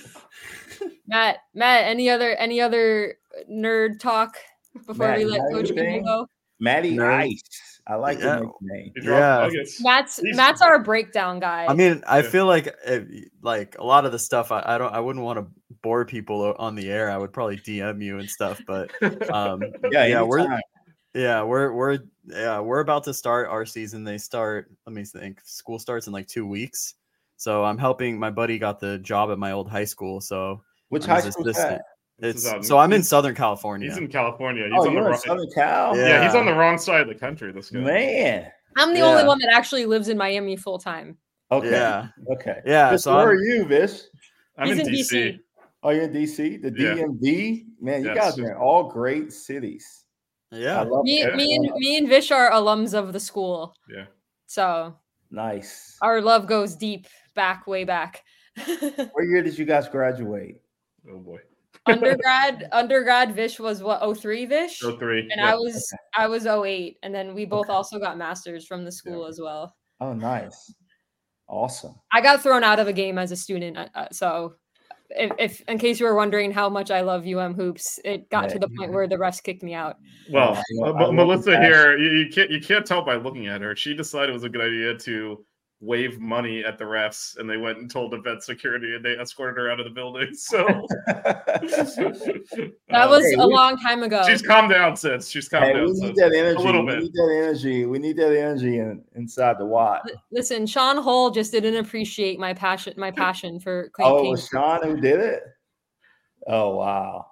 Matt, Matt, any other any other nerd talk before Matt, we let Coach Kimball go? Matty Ice. I like yeah. the name. Yeah, Matt's Matt's our breakdown guy. I mean, I feel like if, like a lot of the stuff I, I don't I wouldn't want to bore people on the air. I would probably D M you and stuff, but um, yeah, yeah, we're yeah we're we're yeah we're about to start our season. They start. Let me think. School starts in like two weeks. So I'm helping. My buddy got the job at my old high school. So which high school is that? It's um, so I'm in Southern California. He's in California. He's oh, on you're the in wrong, Southern Cal. Yeah. yeah, he's on the wrong side of the country. This guy. Man, I'm the yeah. only one that actually lives in Miami full time. Okay. Yeah. Okay. Yeah. Vish, so where I'm, are you, Vish? I'm he's in, in D C. D C. Oh, you're in D C. The D M V. Yeah. Man, you yes. guys are in all great cities. Yeah. I love me, that. me and me and Vish are alums of the school. Yeah. So nice. Our love goes deep back, way back. What year did you guys graduate? Oh boy. undergrad undergrad Vish was what oh three Vish? oh three And yep. I was okay. I was oh eight, and then we both okay. also got masters from the school yeah. as well. Oh, nice. Awesome. I got thrown out of a game as a student, uh, so if, if in case you were wondering how much I love U M hoops, it got yeah. to the point where the refs kicked me out. Well, uh, but Melissa here, you, you can't you can't tell by looking at her. She decided it was a good idea to wave money at the refs, and they went and told event security, and they escorted her out of the building. So that was hey, a we, long time ago. She's calmed down since. She's calmed hey, down. We need since. that energy. A little we bit. need that energy. We need that energy in, inside the Watt. Listen, Sean Hull just didn't appreciate my passion. My passion for. Oh, it was Sean who did it. Oh wow.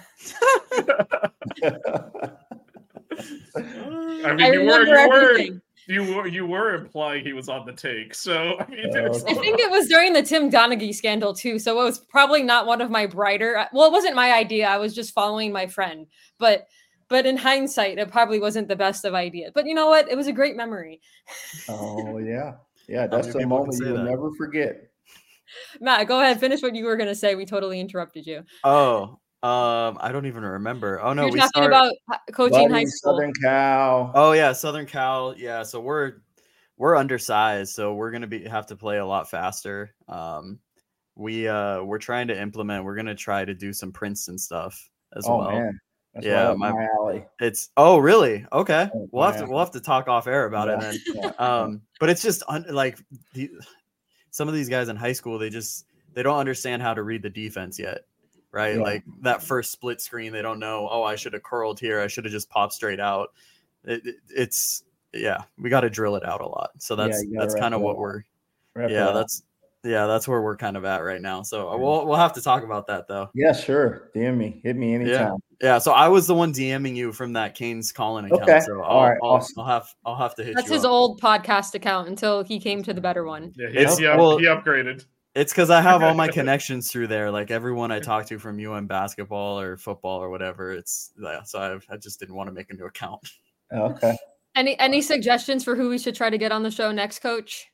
I mean, I you were you everything. were. You were you were implying he was on the take, so I mean, okay. I think it was during the Tim Donaghy scandal too. So it was probably not one of my brighter. Well, it wasn't my idea. I was just following my friend, but but in hindsight, it probably wasn't the best of ideas. But you know what? It was a great memory. Oh yeah, yeah. That's a moment you will that. never forget. Matt, go ahead. Finish what you were going to say. We totally interrupted you. Oh. Um, I don't even remember. Oh no, you're we talking start... about coaching high school. Southern Cal. Oh yeah, Southern Cal. Yeah, so we're we're undersized, so we're gonna be have to play a lot faster. Um, we uh we're trying to implement. We're gonna try to do some Princeton stuff as oh, well. Man. That's yeah, right my, my alley. It's oh really okay. Oh, we'll have to we'll have to talk off air about yeah. it then. um, but it's just un, like the, some of these guys in high school, they just they don't understand how to read the defense yet, right? Yeah. Like that first split screen, they don't know, oh, I should have curled here. I should have just popped straight out. It, it, it's, yeah, we got to drill it out a lot. So that's, Yeah, that's kind of what we're, Wrap yeah, it that's, yeah, that's where we're kind of at right now. So we'll, we'll have to talk about that though. Yeah, sure. D M me, hit me anytime. Yeah. Yeah. So I was the one DMing you from that Canes Calling account. Okay. So I'll, All right. I'll, Awesome. I'll have, I'll have to hit That's you his up. old podcast account until he came to the better one. Yeah, he, It's- he, up- well- he upgraded. It's because I have all my connections through there. Like everyone I talk to from U M basketball or football or whatever. It's yeah, so I've, I just didn't want to make a new account. Okay. Any any suggestions for who we should try to get on the show next, Coach?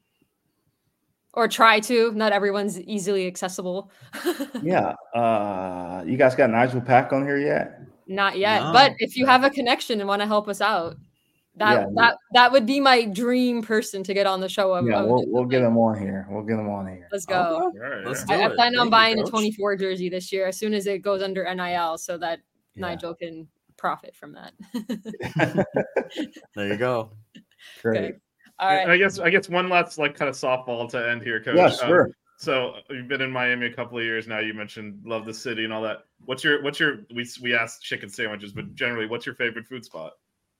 Or try to? Not everyone's easily accessible. Yeah. Uh, you guys got Nigel Pack on here yet? Not yet. No. But if you have a connection and want to help us out, that Yeah. that that would be my dream person to get on the show. Of, Yeah, of- we'll we'll get him on here. We'll get him on here. Let's go. All right, Let's yeah. do I, I it. plan on Thank you, buying a Coach. twenty-four jersey this year as soon as it goes under N I L so that Yeah. Nigel can profit from that. There you go. Great. Okay. All right. I guess I guess one last like kind of softball to end here, Coach. Yeah, Um, sure. so you've been in Miami a couple of years now. You mentioned love the city and all that. What's your what's your we we asked chicken sandwiches, but generally, what's your favorite food spot?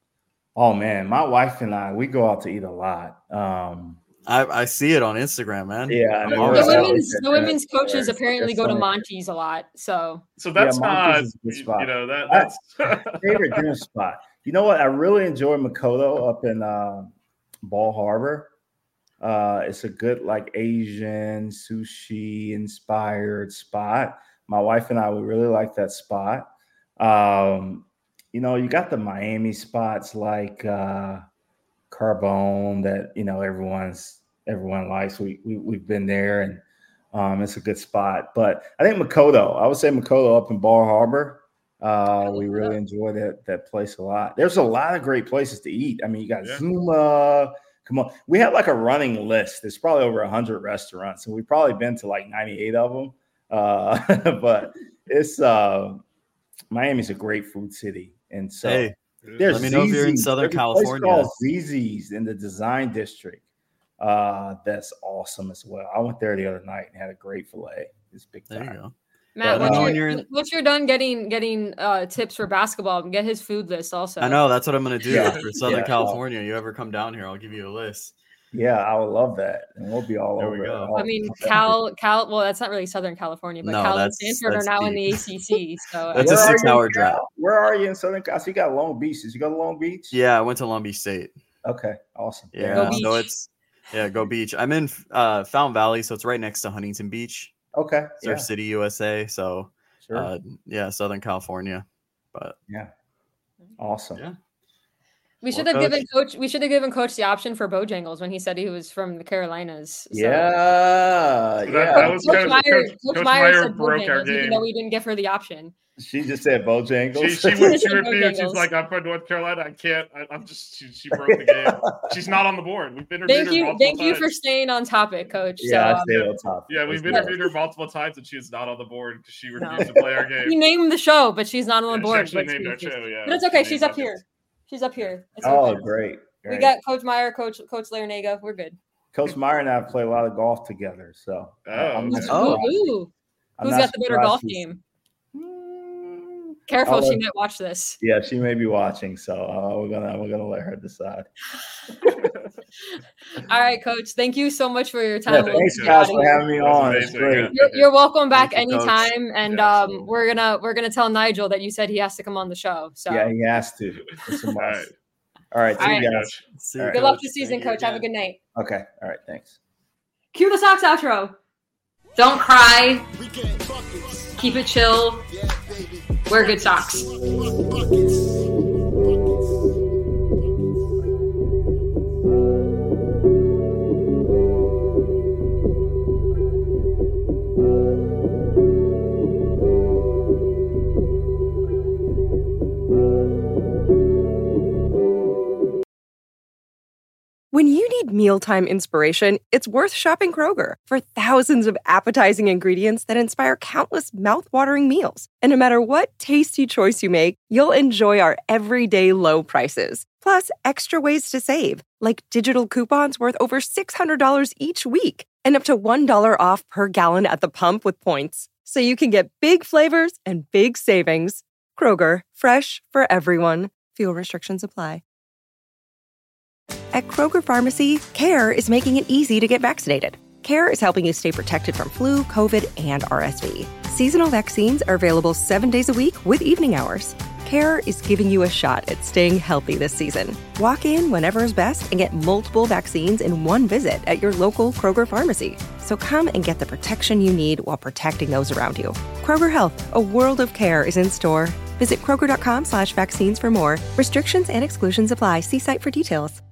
Oh man, my wife and I, we go out to eat a lot. Um, I, I see it on Instagram, man. yeah, I I'm know. the always We're out. women's out the there. women's coaches Yeah, apparently it's go to funny. Monty's a lot. So So that's Yeah, not Monty's is a good you, spot. you know that I- that's Favorite dinner spot. You know what? I really enjoy Makoto up in uh, Ball Harbor. Uh, it's a good like Asian sushi inspired spot. My wife and I we really like that spot. Um, you know, you got the Miami spots like uh, Carbone that you know everyone's everyone likes. We, we we've been there and um, it's a good spot. But I think Makoto. I would say Makoto up in Ball Harbor. Uh, we really enjoy that that place a lot. There's a lot of great places to eat. I mean, you got Yeah. Zuma. Come on, we have like a running list. There's probably over a hundred restaurants, and we've probably been to like ninety-eight of them. Uh, but it's uh, Miami's a great food city, and so Hey, there's let me know if you're in Zzz's. Southern There's a place California. called Zzz's in the Design District. Uh, that's awesome as well. I went there the other night and had a great fillet. It's big there you time. go. Matt, Let me once know you're, when you're in- once you're done getting getting uh, tips for basketball, get his food list also. I know that's what I'm gonna do Yeah. for Southern Yeah. California. You ever come down here, I'll give you a list. Yeah, I would love that, and we'll be all There over we it. go. Oh, I mean, Cal, Cal. Well, that's not really Southern California, but No, Cal and that's- Stanford are that's now in the deep. A C C. So That's a Where are you six-hour now? drive. Where are you in Southern California? You got Long Beach. Did you go to Long Beach? Yeah, I went to Long Beach State. Okay, awesome. Yeah, Go so Beach. it's yeah, go beach. I'm in uh, Fountain Valley, so it's right next to Huntington Beach, Okay. Surf Yeah, City, U S A. So sure. uh, yeah, Southern California. But yeah. Awesome. yeah, we should Well, have given Coach- coach. We should have given coach the option for Bojangles when he said he was from the Carolinas. So. Yeah. that, Yeah. that was Coach Coach, Meyer, Coach, Coach Coach Meyer Meyer said broke our Bojangles, even game. though we didn't give her the option. She just said Bojangles. She, she, went, she Bojangles. refused. She's like, I'm from North Carolina. I can't. I, I'm just. She, she broke the game. She's not on the board. We've interviewed Thank her you, multiple thank you times. for staying on topic, Coach. yeah, so, I um, stayed on top. Yeah, we've That's interviewed her multiple times, and she's not on the board because she No. refused to play our we game. named the show, but she's not on the Yeah, board. she actually but named our she's- show. Yeah, But it's she okay. named She's up Buckets. here. She's up here. It's Oh, okay. great. We great. got Coach Meyer, Coach Coach Larinaga. We're good. Coach Meyer and I play a lot of golf together. So Oh, I'm not okay. Oh. surprised. Ooh, I'm who's not got the better surprised golf he's- game? Mm, Careful, I'll she let- might watch this. Yeah, she may be watching, so uh, we're gonna we're gonna let her decide. All right, Coach. Thank you so much for your Yeah, time. We'll thanks get guys out of for here. having me That was on. It's amazing, great. yeah. You're, you're welcome back Thank you, Coach. anytime, and Yeah, um, absolutely. we're gonna we're gonna tell Nigel that you said he has to come on the show. So Yeah, he has to. It's a All must. right. All right, see All you right. guys. see All you, right. good luck Coach. this season, Thank you Coach. Have a again. good night. Okay, all right, thanks. Cue the Sox outro. Don't cry. We getting buckets. Keep it chill. Yeah, baby. Wear good socks. Buckets. When you need mealtime inspiration, it's worth shopping Kroger for thousands of appetizing ingredients that inspire countless mouthwatering meals. And no matter what tasty choice you make, you'll enjoy our everyday low prices. Plus, extra ways to save, like digital coupons worth over six hundred dollars each week. and up to one dollar off per gallon at the pump with points. So you can get big flavors and big savings. Kroger, fresh for everyone. Fuel restrictions apply. At Kroger Pharmacy, CARE is making it easy to get vaccinated. CARE is helping you stay protected from flu, COVID, and R S V. Seasonal vaccines are available seven days a week with evening hours. CARE is giving you a shot at staying healthy this season. Walk in whenever is best and get multiple vaccines in one visit at your local Kroger pharmacy. So come and get the protection you need while protecting those around you. Kroger Health, a world of care is in store. Visit Kroger.com slash vaccines for more. Restrictions and exclusions apply. See site for details.